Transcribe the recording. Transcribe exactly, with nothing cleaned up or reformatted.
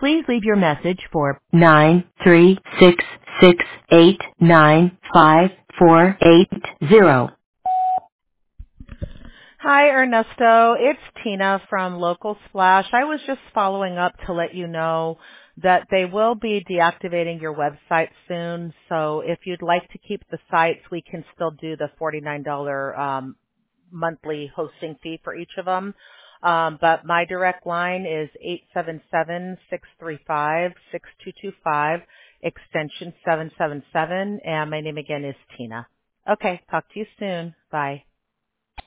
Please leave your message for nine three six six eight nine five four eight zero. Hi, Ernesto. It's Tina from Local Splash. I was just following up to let you know that they will be deactivating your website soon. So if you'd like to keep the sites, we can still do the forty-nine dollars um, monthly hosting fee for each of them. Um, but my direct line is eight seven seven, six three five, six two two five, extension seven seven seven, and my name again is Tina. Okay, talk to you soon. Bye.